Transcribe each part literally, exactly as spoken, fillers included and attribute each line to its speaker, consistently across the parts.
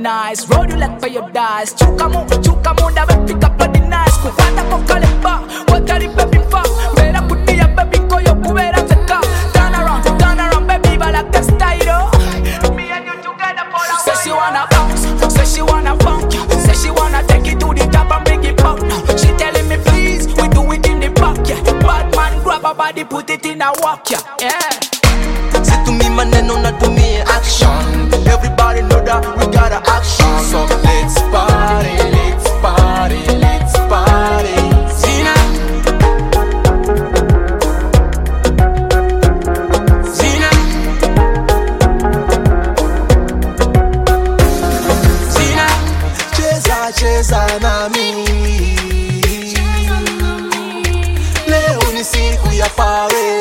Speaker 1: nice, roll you like paradise. Chuka mu, chuka mu, da we pick up body nice. Kukwata kokale ba, watari baby fa. Bera kutia baby koyo kubera zeka. Turn around, turn around baby, but like a style. Me and you together for a while. Say she wanna bounce, say she wanna funk. Say she wanna take it to the top and bring it back now. She telling me please, we do it in the back, yeah. Bad man grab her body, put it in a walk, yeah. Yeah.
Speaker 2: Say to me maneno na to me action. Everybody know that we got a action. So let's party, let's party, let's party. Zina, Zina, Zina. Cheza, cheza na mimi. Leo ni siku ya pare.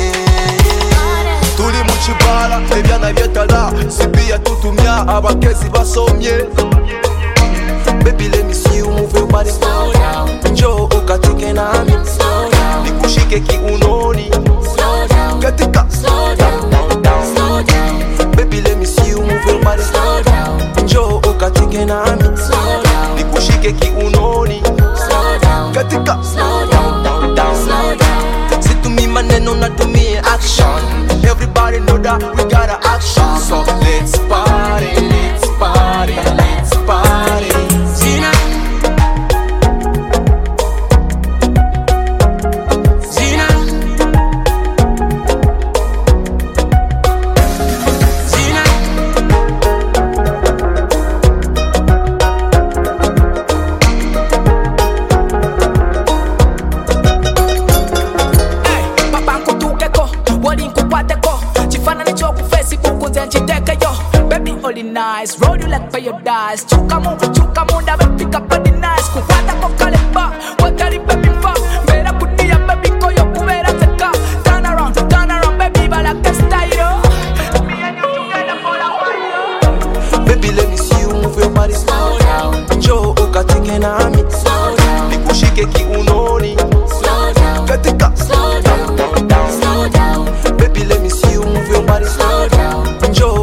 Speaker 2: Tuli muchibala, ebyana byetala. Sipia tutumya, abakezi basomye. Baby let me see you move your body. Slow down. Njoo ukatike nami. Slow down. Nikushike kiunoni. Slow down. Katika. Slow down, down, down. Slow down. Baby let me see you move your body. Slow down. Njoo ukatike nami. Slow down. Nikushike kiunoni. Slow down. Katika. Slow down, down, down. Slow down. Say to me maneno na to me action. Everybody know that we got a action. So let's party, let's party, let's party. Zina, Zina, Zina.
Speaker 1: Hey, papa nkutukeko, wali nkukwateko. Chifana nicho ku Facebook nze nchiteke yo. Baby only nice, roll you like paradise. Chuka mu, chuka mu, da we pick up body nice. Kukwata kokale ba, watari baby fa. Bera kutia baby koyo kubera zeka. Turn around, turn around baby, but like a style. Me and you together for a while.
Speaker 2: Baby let me see you move your body. Slow down. Njoo ukatike nami. Slow down. Nikushike kiunoni. Slow down. Katika. Slow down, down, down. Slow down. Baby let me see you move your body. Slow down. Njoo